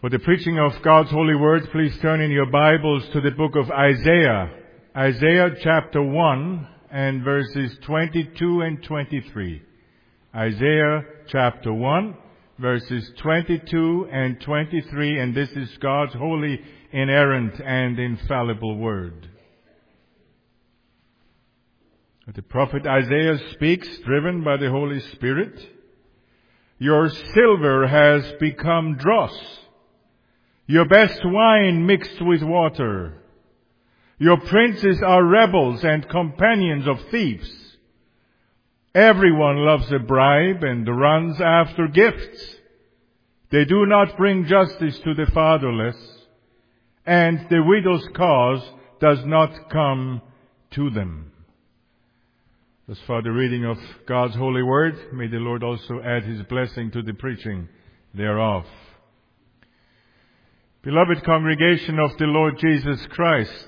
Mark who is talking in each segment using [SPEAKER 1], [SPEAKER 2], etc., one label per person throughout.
[SPEAKER 1] For the preaching of God's holy word, please turn in your Bibles to the book of Isaiah. Isaiah chapter 1 and verses 22 and 23. Isaiah chapter 1, verses 22 and 23, and this is God's holy, inerrant, and infallible word. The prophet Isaiah speaks, driven by the Holy Spirit. Your silver has become dross, your best wine mixed with water. Your princes are rebels and companions of thieves. Everyone loves a bribe and runs after gifts. They do not bring justice to the fatherless, and the widow's cause does not come to them. As for the reading of God's holy word, may the Lord also add His blessing to the preaching thereof. Beloved congregation of the Lord Jesus Christ,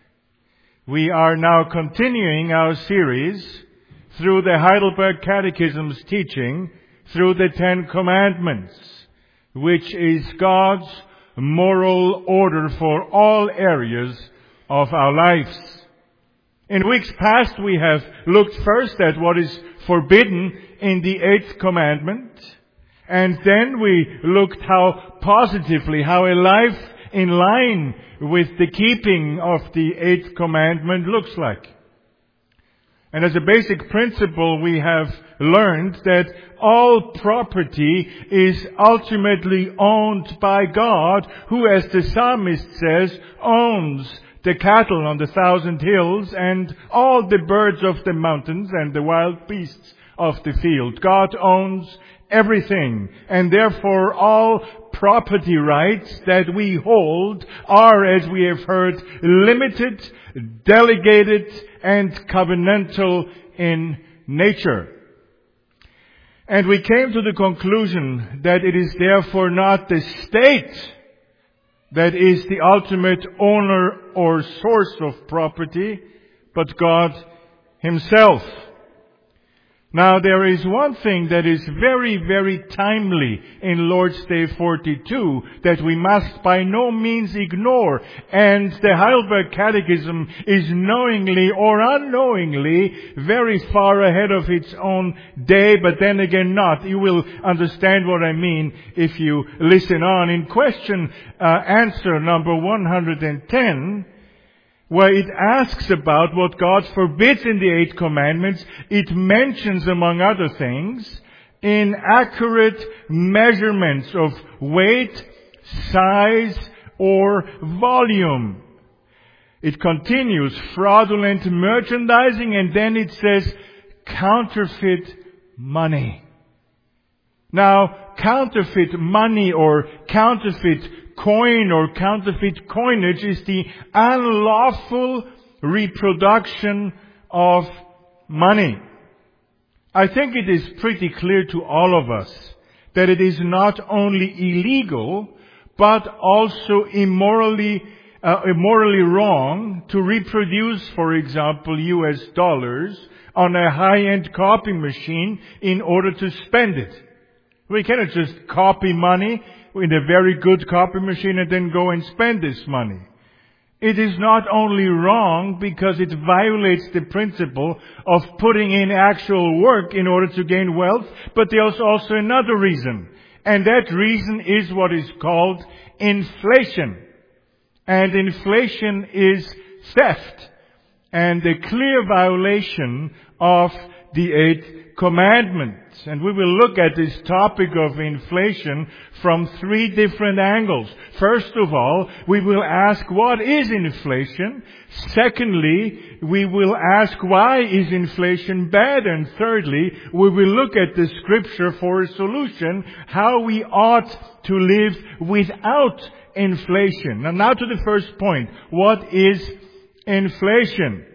[SPEAKER 1] we are now continuing our series through the Heidelberg Catechism's teaching through the Ten Commandments, which is God's moral order for all areas of our lives. In weeks past, we have looked first at what is forbidden in the Eighth Commandment, and then we looked how a life in line with the keeping of the Eighth Commandment looks like. And as a basic principle, we have learned that all property is ultimately owned by God, who, as the psalmist says, owns the cattle on the 1,000 hills and all the birds of the mountains and the wild beasts of the field. God owns everything, and therefore all property rights that we hold are, as we have heard, limited, delegated, and covenantal in nature. And we came to the conclusion that it is therefore not the state that is the ultimate owner or source of property, but God Himself. Now, there is one thing that is very, very timely in Lord's Day 42 that we must by no means ignore. And the Heidelberg Catechism is knowingly or unknowingly very far ahead of its own day, but then again not. You will understand what I mean if you listen on. In answer number 110, where it asks about what God forbids in the Eight Commandments, it mentions, among other things, inaccurate measurements of weight, size, or volume. It continues, fraudulent merchandising, and then it says, counterfeit money. Now, counterfeit money or counterfeit coin or counterfeit coinage is the unlawful reproduction of money. I think it is pretty clear to all of us that it is not only illegal, but also immorally wrong to reproduce, for example, US dollars on a high-end copy machine in order to spend it. We cannot just copy money in a very good copy machine and then go and spend this money. It is not only wrong because it violates the principle of putting in actual work in order to gain wealth, but there's also another reason. And that reason is what is called inflation. And inflation is theft and a clear violation of the Eighth Commandment. And we will look at this topic of inflation from three different angles. First of all, we will ask, what is inflation? Secondly, we will ask, why is inflation bad? And thirdly, we will look at the Scripture for a solution, how we ought to live without inflation. And now to the first point. What is inflation?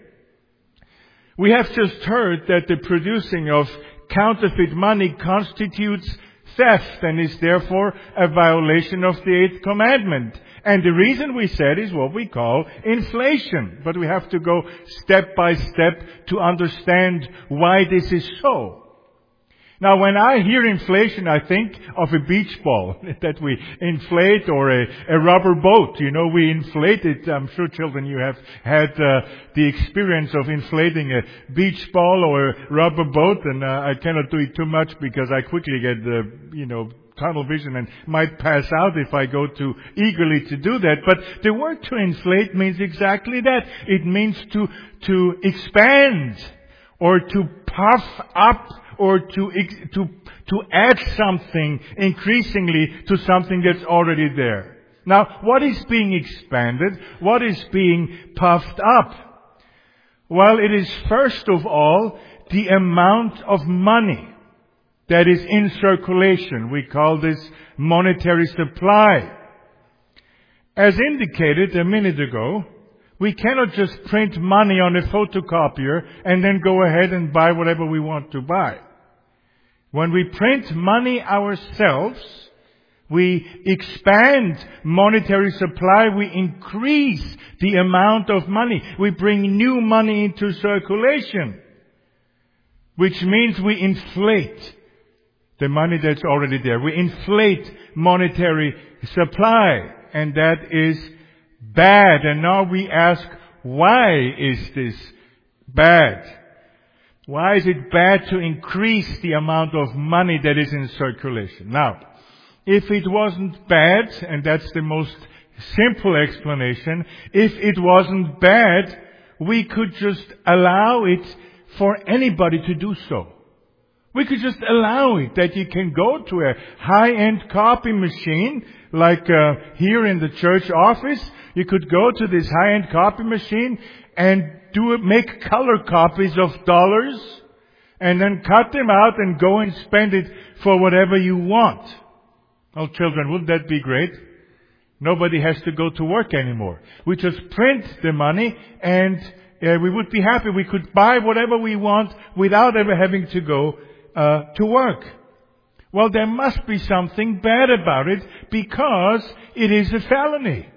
[SPEAKER 1] We have just heard that the producing of counterfeit money constitutes theft and is therefore a violation of the Eighth Commandment. And the reason we said is what we call inflation. But we have to go step by step to understand why this is so. Now, when I hear inflation, I think of a beach ball that we inflate, or a rubber boat. You know, we inflate it. I'm sure, children, you have had the experience of inflating a beach ball or a rubber boat, and I cannot do it too much because I quickly get tunnel vision and might pass out if I go too eagerly to do that. But the word to inflate means exactly that. It means to expand, or to puff up, or to add something increasingly to something that's already there. Now, what is being expanded? What is being puffed up? Well, it is first of all the amount of money that is in circulation. We call this monetary supply. As indicated a minute ago, we cannot just print money on a photocopier and then go ahead and buy whatever we want to buy. When we print money ourselves, we expand monetary supply, we increase the amount of money. We bring new money into circulation, which means we inflate the money that's already there. We inflate monetary supply, and that is bad. And now we ask, why is this bad? Why is it bad to increase the amount of money that is in circulation? Now, if it wasn't bad, and that's the most simple explanation, if it wasn't bad, we could just allow it for anybody to do so. We could just allow it that you can go to a high-end copy machine, like here in the church office. You could go to this high-end copy machine and make color copies of dollars, and then cut them out and go and spend it for whatever you want. Oh, children, wouldn't that be great? Nobody has to go to work anymore. We just print the money, and we would be happy. We could buy whatever we want without ever having to go to work. Well, there must be something bad about it, because it is a felony.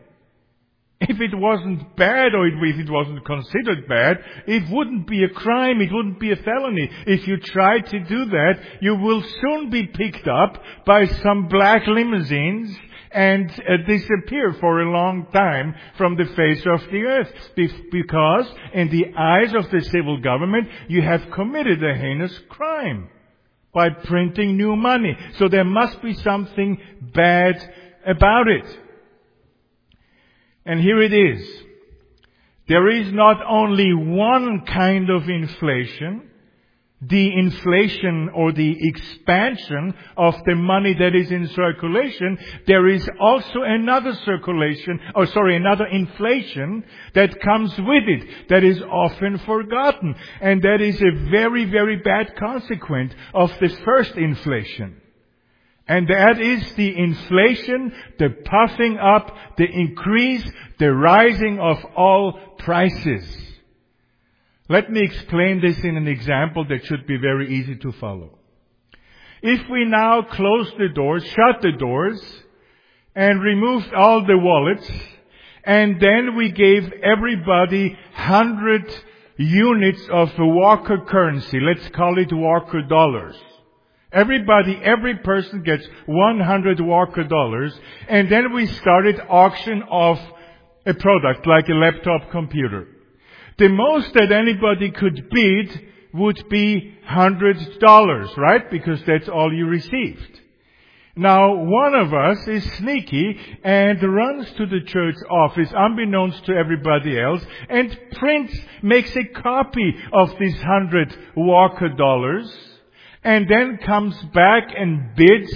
[SPEAKER 1] If it wasn't bad, or if it wasn't considered bad, it wouldn't be a crime, it wouldn't be a felony. If you try to do that, you will soon be picked up by some black limousines and disappear for a long time from the face of the earth. Because in the eyes of the civil government, you have committed a heinous crime by printing new money. So there must be something bad about it. And here it is. There is not only one kind of inflation, the inflation or the expansion of the money that is in circulation. There is also another another inflation that comes with it, that is often forgotten. And that is a very, very bad consequence of the first inflation. And that is the inflation, the puffing up, the increase, the rising of all prices. Let me explain this in an example that should be very easy to follow. If we now close the doors, shut the doors, and removed all the wallets, and then we gave everybody 100 units of Walker currency, let's call it Walker dollars. Every person gets 100 Walker dollars, and then we started auction of a product like a laptop computer. The most that anybody could bid would be $100, right? Because that's all you received. Now, one of us is sneaky and runs to the church office, unbeknownst to everybody else, and makes a copy of these 100 Walker dollars, and then comes back and bids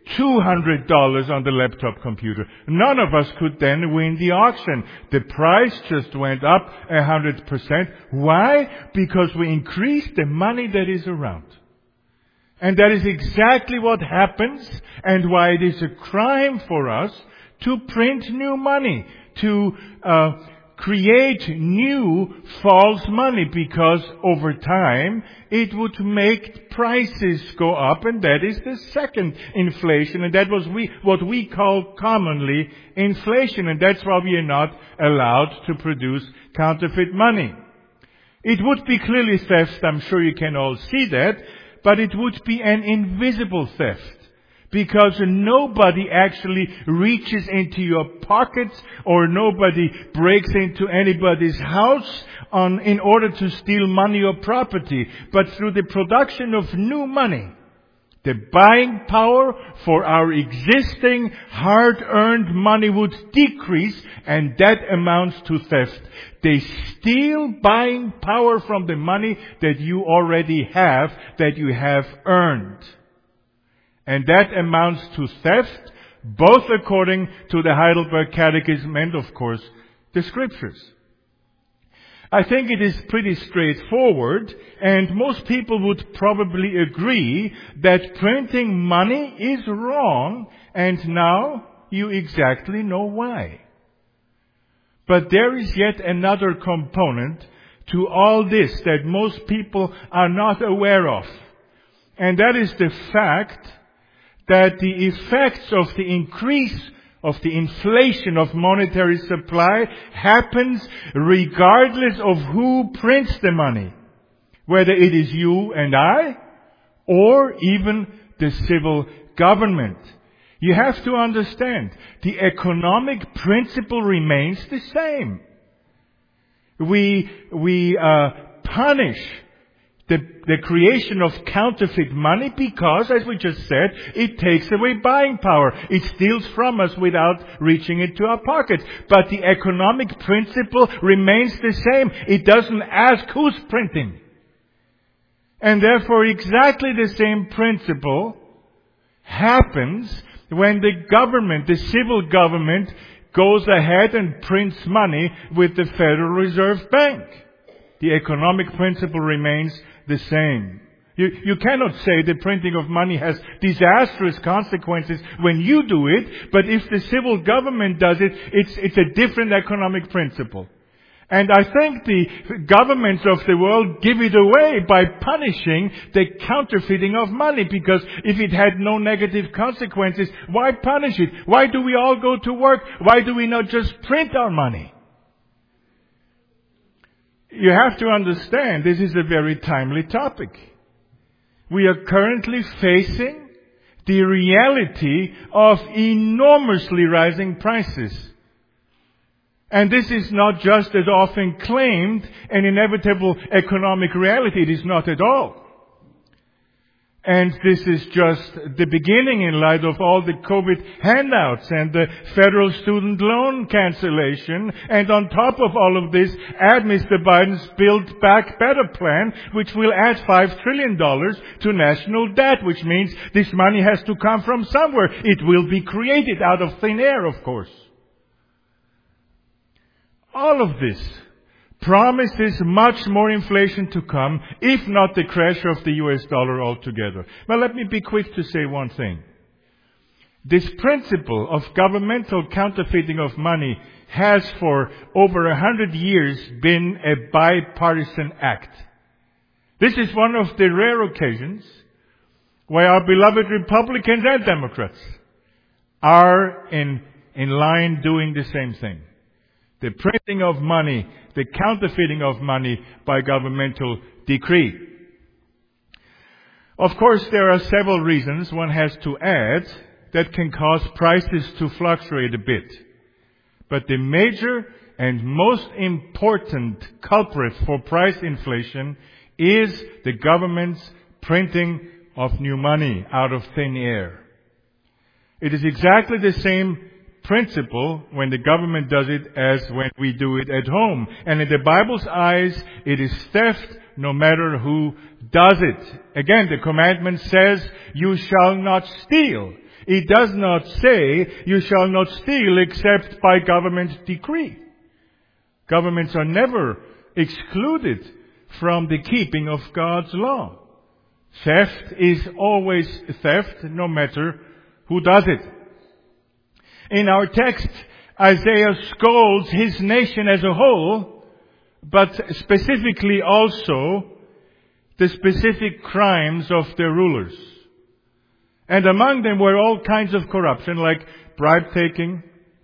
[SPEAKER 1] $200 on the laptop computer. None of us could then win the auction. The price just went up 100%. Why? Because we increased the money that is around. And that is exactly what happens, and why it is a crime for us to print new money, to create new false money, because over time it would make prices go up, and that is the second inflation, and that was what we call commonly inflation, and that's why we are not allowed to produce counterfeit money. It would be clearly theft, I'm sure you can all see that, but it would be an invisible theft. Because nobody actually reaches into your pockets or nobody breaks into anybody's house in order to steal money or property, but through the production of new money. The buying power for our existing hard-earned money would decrease, and that amounts to theft. They steal buying power from the money that you already have, that you have earned. And that amounts to theft, both according to the Heidelberg Catechism and, of course, the Scriptures. I think it is pretty straightforward, and most people would probably agree that printing money is wrong, and now you exactly know why. But there is yet another component to all this that most people are not aware of, and that is the fact that the effects of the increase of the inflation of monetary supply happens regardless of who prints the money, whether it is you and I or even the civil government. You have to understand, the economic principle remains the same. We punish the creation of counterfeit money because, as we just said, it takes away buying power. It steals from us without reaching into our pockets. But the economic principle remains the same. It doesn't ask who's printing. And therefore, exactly the same principle happens when the government, the civil government, goes ahead and prints money with the Federal Reserve Bank. The economic principle remains the same. You cannot say the printing of money has disastrous consequences when you do it, but if the civil government does it, it's a different economic principle. And I think the governments of the world give it away by punishing the counterfeiting of money, because if it had no negative consequences, why punish it? Why do we all go to work? Why do we not just print our money? You have to understand, this is a very timely topic. We are currently facing the reality of enormously rising prices. And this is not just as often claimed an inevitable economic reality. It is not at all. And this is just the beginning in light of all the COVID handouts and the federal student loan cancellation. And on top of all of this, add Mr. Biden's Build Back Better plan, which will add $5 trillion to national debt, which means this money has to come from somewhere. It will be created out of thin air, of course. All of this promises much more inflation to come, if not the crash of the US dollar altogether. Now let me be quick to say one thing. This principle of governmental counterfeiting of money has for over 100 years been a bipartisan act. This is one of the rare occasions where our beloved Republicans and Democrats are in line doing the same thing. The printing of money, the counterfeiting of money by governmental decree. Of course, there are several reasons one has to add that can cause prices to fluctuate a bit. But the major and most important culprit for price inflation is the government's printing of new money out of thin air. It is exactly the same principle when the government does it as when we do it at home. And in the Bible's eyes, it is theft no matter who does it. Again, the commandment says, you shall not steal. It does not say, you shall not steal except by government decree. Governments are never excluded from the keeping of God's law. Theft is always theft no matter who does it. In our text, Isaiah scolds his nation as a whole, but specifically also the specific crimes of their rulers. And among them were all kinds of corruption, like bribe taking,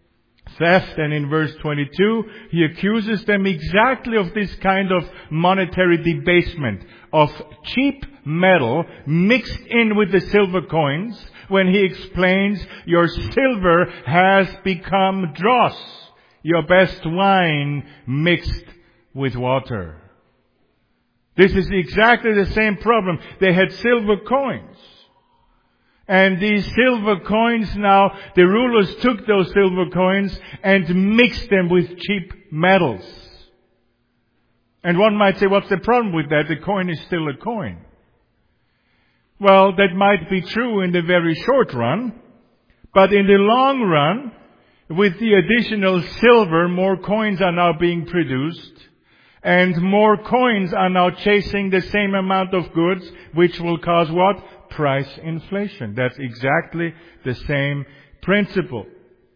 [SPEAKER 1] theft. And in verse 22, he accuses them exactly of this kind of monetary debasement, of cheap metal mixed in with the silver coins, when he explains, your silver has become dross, your best wine mixed with water. This is exactly the same problem. They had silver coins. And these silver coins now, the rulers took those silver coins and mixed them with cheap metals. And one might say, what's the problem with that? The coin is still a coin. Well, that might be true in the very short run, but in the long run, with the additional silver, more coins are now being produced, and more coins are now chasing the same amount of goods, which will cause what? Price inflation. That's exactly the same principle.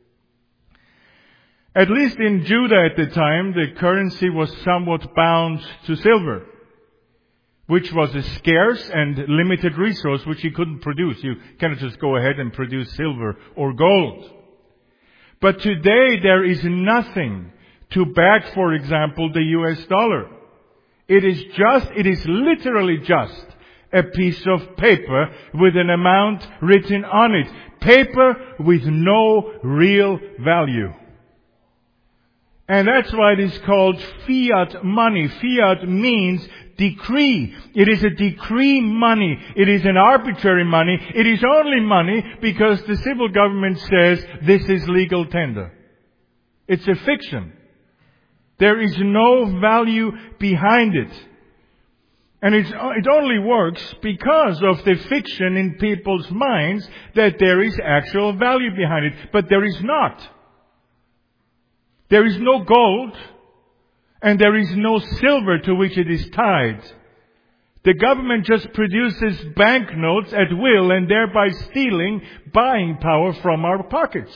[SPEAKER 1] At least in Judah at the time, the currency was somewhat bound to silver, which was a scarce and limited resource which you couldn't produce. You cannot just go ahead and produce silver or gold. But today there is nothing to back, for example, the US dollar. It is literally just a piece of paper with an amount written on it. Paper with no real value. And that's why it is called fiat money. Fiat means decree. It is a decree money. It is an arbitrary money. It is only money because the civil government says this is legal tender. It's a fiction. There is no value behind it. And it only works because of the fiction in people's minds that there is actual value behind it. But there is not. There is no gold, and there is no silver to which it is tied. The government just produces banknotes at will and thereby stealing buying power from our pockets.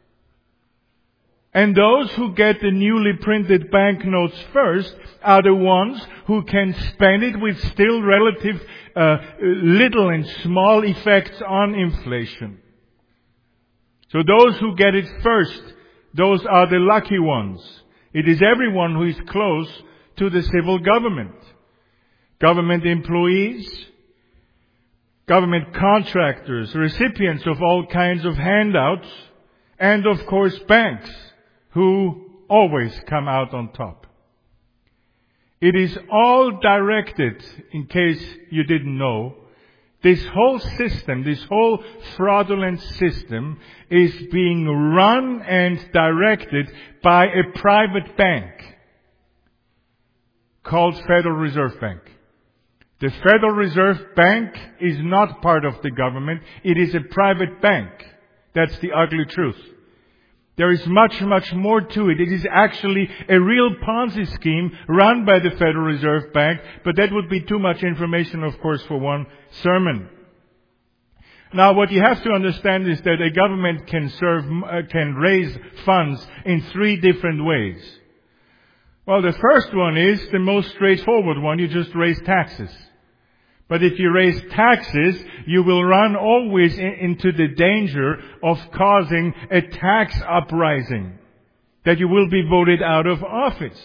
[SPEAKER 1] And those who get the newly printed banknotes first are the ones who can spend it with still relative little and small effects on inflation. So those who get it first, those are the lucky ones. It is everyone who is close to the civil government. Government employees, government contractors, recipients of all kinds of handouts, and of course banks, who always come out on top. It is all directed, in case you didn't know, this whole system, this whole fraudulent system is being run and directed by a private bank called Federal Reserve Bank. The Federal Reserve Bank is not part of the government. It is a private bank. That's the ugly truth. There is much, much more to it. It is actually a real Ponzi scheme run by the Federal Reserve Bank, but that would be too much information, of course, for one sermon. Now, what you have to understand is that a government can raise funds in three different ways. Well, the first one is the most straightforward one. You just raise taxes. But if you raise taxes, you will run always into the danger of causing a tax uprising, that you will be voted out of office.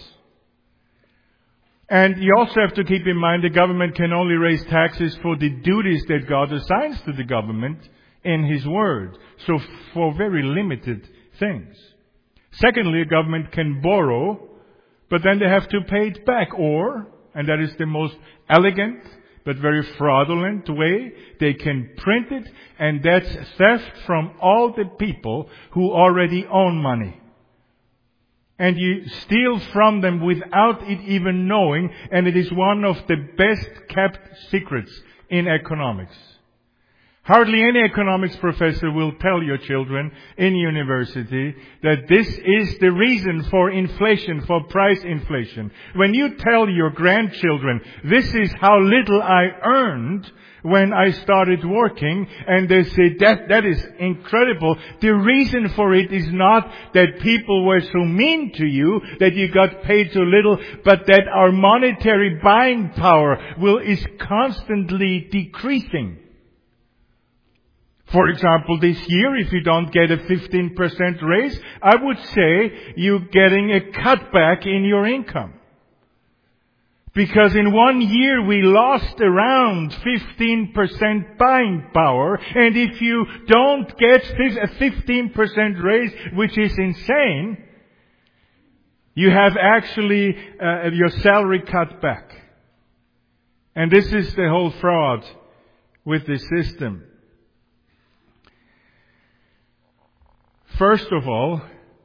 [SPEAKER 1] And you also have to keep in mind the government can only raise taxes for the duties that God assigns to the government in His Word. So for very limited things. Secondly, a government can borrow, but then they have to pay it back. Or, and that is the most elegant but very fraudulent way, they can print it, and that's theft from all the people who already own money. And you steal from them without it even knowing, and it is one of the best kept secrets in economics. Hardly any economics professor will tell your children in university that this is the reason for inflation, for price inflation. When you tell your grandchildren, this is how little I earned when I started working, and they say that is incredible. The reason for it is not that people were so mean to you that you got paid so little, but that our monetary buying power is constantly decreasing. For example, this year, if you don't get a 15% raise, I would say you're getting a cutback in your income. Because in 1 year we lost around 15% buying power, and if you don't get a 15% raise, which is insane, you have actually your salary cut back. And this is the whole fraud with the system. First of all,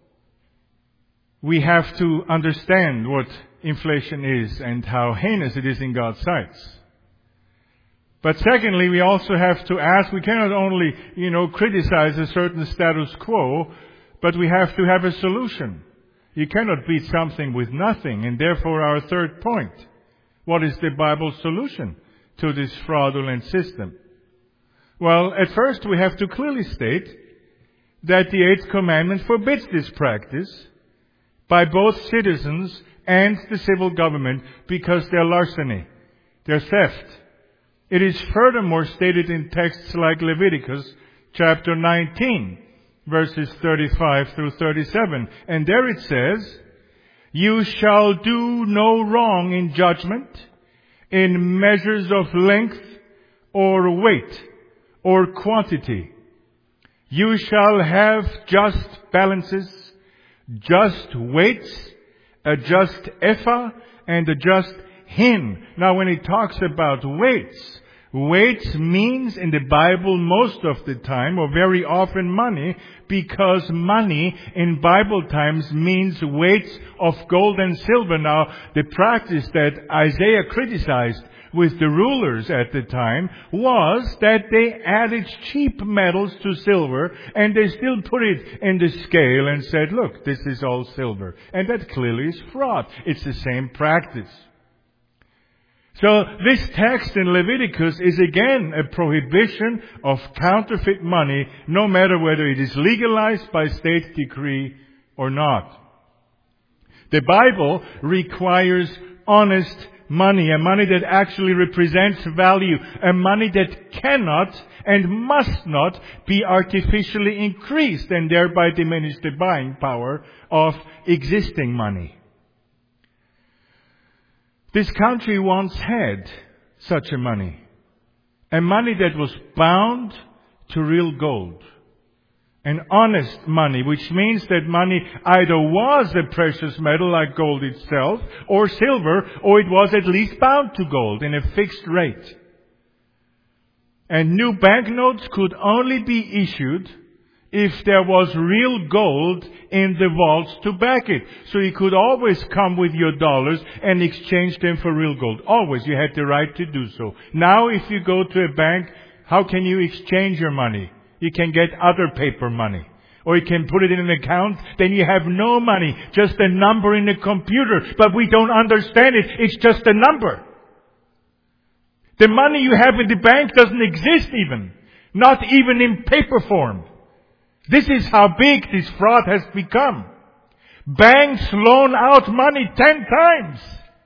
[SPEAKER 1] we have to understand what inflation is and how heinous it is in God's sight. But secondly, we also have to ask, we cannot only, criticize a certain status quo, but we have to have a solution. You cannot beat something with nothing, and therefore our third point. What is the Bible's solution to this fraudulent system? Well, at first we have to clearly state that the Eighth Commandment forbids this practice by both citizens and the civil government because they're larceny, they're theft. It is furthermore stated in texts like Leviticus chapter 19, verses 35 through 37. And there it says, "You shall do no wrong in judgment, in measures of length or weight or quantity. You shall have just balances, just weights, a just ephah, and a just hin." Now when it talks about weights, weights means in the Bible most of the time, or very often, money, because money in Bible times means weights of gold and silver. Now, the practice that Isaiah criticized with the rulers at the time was that they added cheap metals to silver, and they still put it in the scale and said, look, this is all silver. And that clearly is fraud. It's the same practice. So this text in Leviticus is again a prohibition of counterfeit money, no matter whether it is legalized by state decree or not. The Bible requires honest money, a money that actually represents value, a money that cannot and must not be artificially increased and thereby diminish the buying power of existing money. This country once had such a money that was bound to real gold. An honest money, which means that money either was a precious metal like gold itself, or silver, or it was at least bound to gold in a fixed rate. And new banknotes could only be issued if there was real gold in the vaults to back it. So you could always come with your dollars and exchange them for real gold. Always, you had the right to do so. Now if you go to a bank, how can you exchange your money? You can get other paper money. Or you can put it in an account, then you have no money, just a number in a computer. But we don't understand it. It's just a number. The money you have in the bank doesn't exist even. Not even in paper form. This is how big this fraud has become. Banks loan out money 10 times.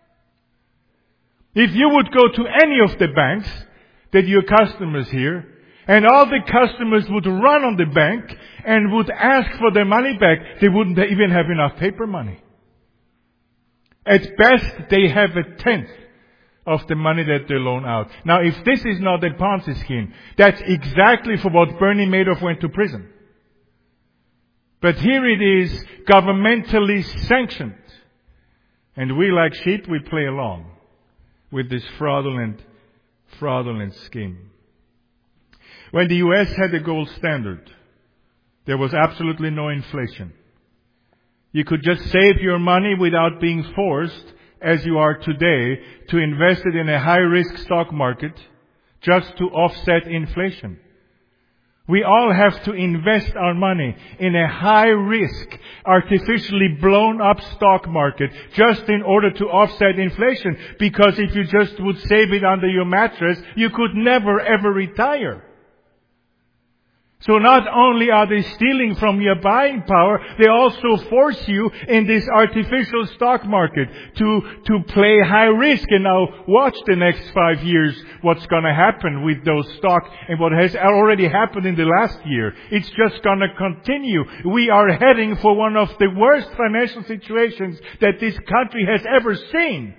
[SPEAKER 1] If you would go to any of the banks that your customers here, and all the customers would run on the bank and would ask for their money back, they wouldn't even have enough paper money. At best, they have 1/10 of the money that they loan out. Now, if this is not a Ponzi scheme, that's exactly for what Bernie Madoff went to prison. But here it is governmentally sanctioned. And we, like sheep, we play along with this fraudulent scheme. When the U.S. had the gold standard, there was absolutely no inflation. You could just save your money without being forced, as you are today, to invest it in a high-risk stock market just to offset inflation. We all have to invest our money in a high-risk, artificially blown-up stock market just in order to offset inflation. Because if you just would save it under your mattress, you could never ever retire. So not only are they stealing from your buying power, they also force you in this artificial stock market to play high risk. And now watch the next 5 years what's going to happen with those stock and what has already happened in the last year. It's just going to continue. We are heading for one of the worst financial situations that this country has ever seen.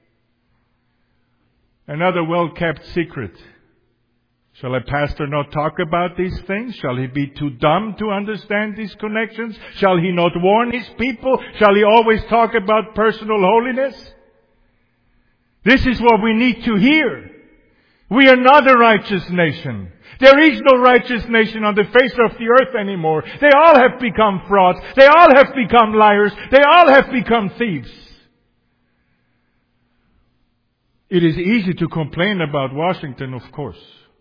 [SPEAKER 1] Another well-kept secret. Shall a pastor not talk about these things? Shall he be too dumb to understand these connections? Shall he not warn his people? Shall he always talk about personal holiness? This is what we need to hear. We are not a righteous nation. There is no righteous nation on the face of the earth anymore. They all have become frauds. They all have become liars. They all have become thieves. It is easy to complain about Washington, of course,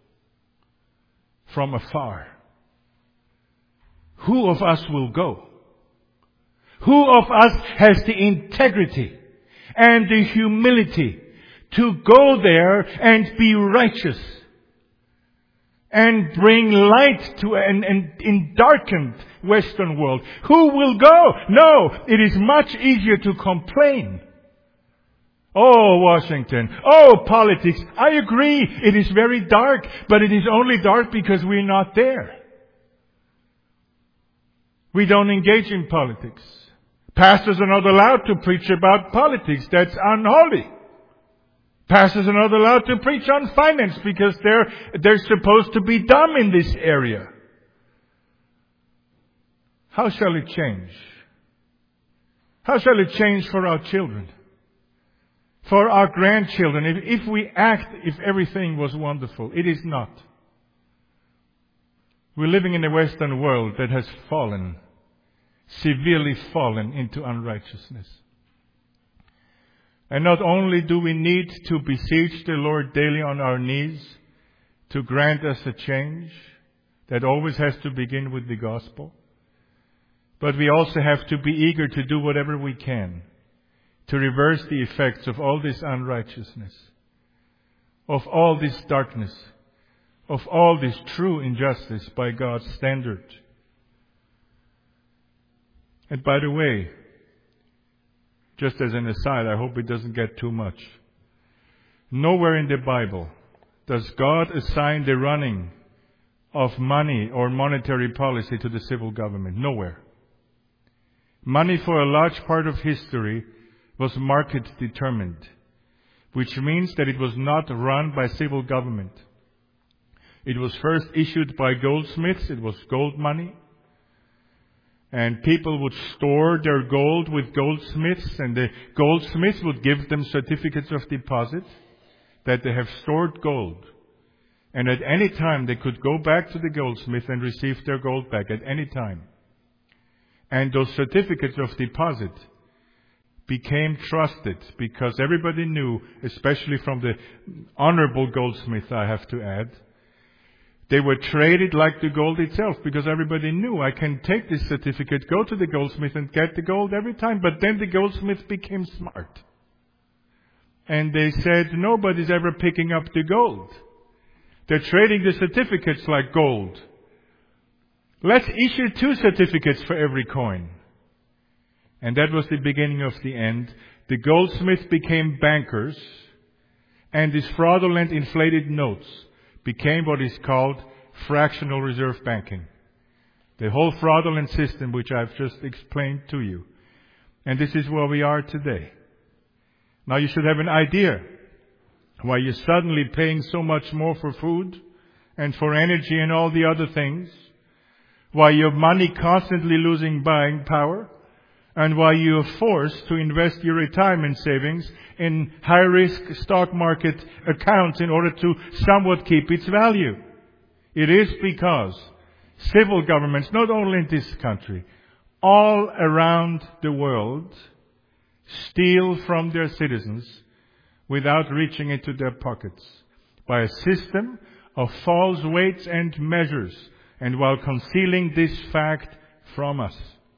[SPEAKER 1] from afar. Who of us will go? Who of us has the integrity and the humility to go there and be righteous and bring light to an darkened Western world? Who will go? No, it is much easier to complain. Oh, Washington. Oh, politics. I agree. It is very dark, but it is only dark because we're not there. We don't engage in politics. Pastors are not allowed to preach about politics. That's unholy. Pastors are not allowed to preach on finance because they're supposed to be dumb in this area. How shall it change? How shall it change for our children? For our grandchildren, if we act, if everything was wonderful, it is not. We're living in a Western world that has fallen, severely fallen into unrighteousness. And not only do we need to beseech the Lord daily on our knees to grant us a change that always has to begin with the gospel, but we also have to be eager to do whatever we can to reverse the effects of all this unrighteousness, of all this darkness, of all this true injustice by God's standard. And by the way, just as an aside, I hope it doesn't get too much. Nowhere in the Bible does God assign the running of money or monetary policy to the civil government. Nowhere. Money for a large part of history was market determined, which means that it was not run by civil government. It was first issued by goldsmiths. It was gold money. And people would store their gold with goldsmiths, and the goldsmiths would give them certificates of deposit that they have stored gold. And at any time they could go back to the goldsmith and receive their gold back at any time. And those certificates of deposit became trusted because everybody knew, especially from the honorable goldsmith, I have to add, they were traded like the gold itself because everybody knew I can take this certificate, go to the goldsmith and get the gold every time. But then the goldsmith became smart. And they said, nobody's ever picking up the gold. They're trading the certificates like gold. Let's issue 2 certificates for every coin. And that was the beginning of the end. The goldsmiths became bankers, and these fraudulent inflated notes became what is called fractional reserve banking. The whole fraudulent system which I've just explained to you. And this is where we are today. Now you should have an idea why you're suddenly paying so much more for food and for energy and all the other things. Why your money constantly losing buying power. And why you are forced to invest your retirement savings in high-risk stock market accounts in order to somewhat keep its value. It is because civil governments, not only in this country, all around the world, steal from their citizens without reaching into their pockets by a system of false weights and measures, and while concealing this fact from us.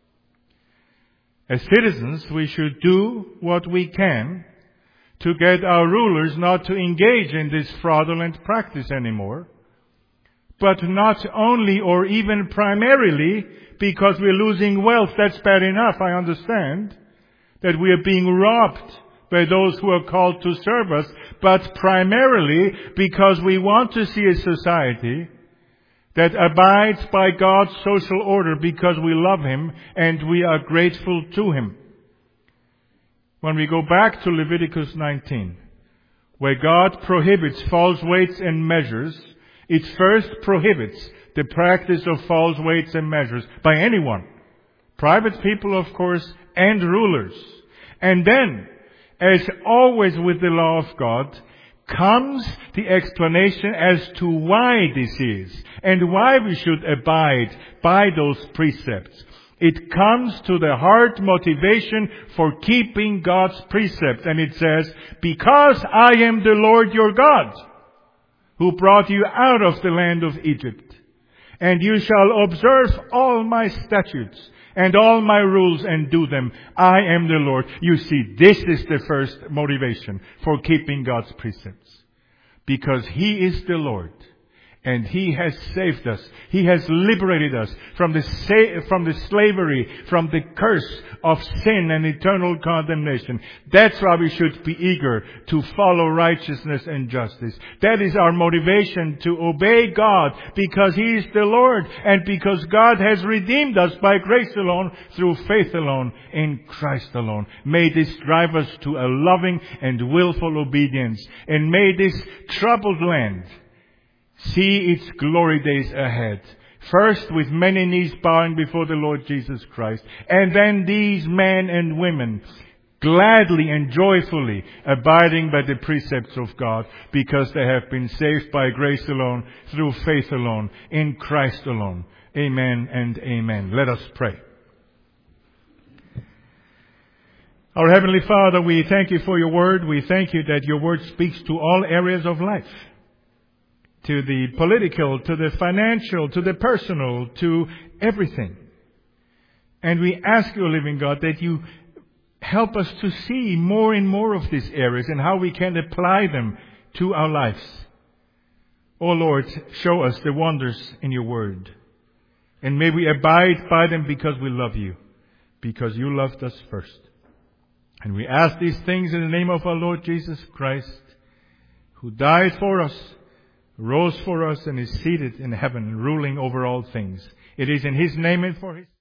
[SPEAKER 1] As citizens, we should do what we can to get our rulers not to engage in this fraudulent practice anymore. but not only or even primarily because we're losing wealth. That's bad enough, I understand, that we are being robbed by those who are called to serve us, but primarily because we want to see a society that abides by God's social order because we love Him and we are grateful to Him. When we go back to Leviticus 19, where God prohibits false weights and measures, it first prohibits the practice of false weights and measures by anyone. Private people, of course, and rulers. And then, as always with the law of God, comes the explanation as to why this is and why we should abide by those precepts. It comes to the heart motivation for keeping God's precepts. And it says, because I am the Lord your God, who brought you out of the land of Egypt. And you shall observe all my statutes and all my rules and do them. I am the Lord. You see, this is the first motivation for keeping God's precepts. Because He is the Lord. And He has saved us. He has liberated us from the slavery, from the curse of sin and eternal condemnation. That's why we should be eager to follow righteousness and justice. That is our motivation to obey God, because He is the Lord and because God has redeemed us by grace alone, through faith alone, in Christ alone. May this drive us to a loving and willful obedience. And may this troubled land see its glory days ahead. First, with many knees bowing before the Lord Jesus Christ. And then these men and women gladly and joyfully abiding by the precepts of God, because they have been saved by grace alone, through faith alone, in Christ alone. Amen and amen. Let us pray. Our Heavenly Father, we thank You for Your Word. We thank You that Your Word speaks to all areas of life. To the political, to the financial, to the personal, to everything. And we ask You, living God, that You help us to see more and more of these areas and how we can apply them to our lives. Oh Lord, show us the wonders in Your Word. And may we abide by them because we love You. Because You loved us first. And we ask these things in the name of our Lord Jesus Christ, who died for us, rose for us, and is seated in heaven, ruling over all things. It is in His name and for His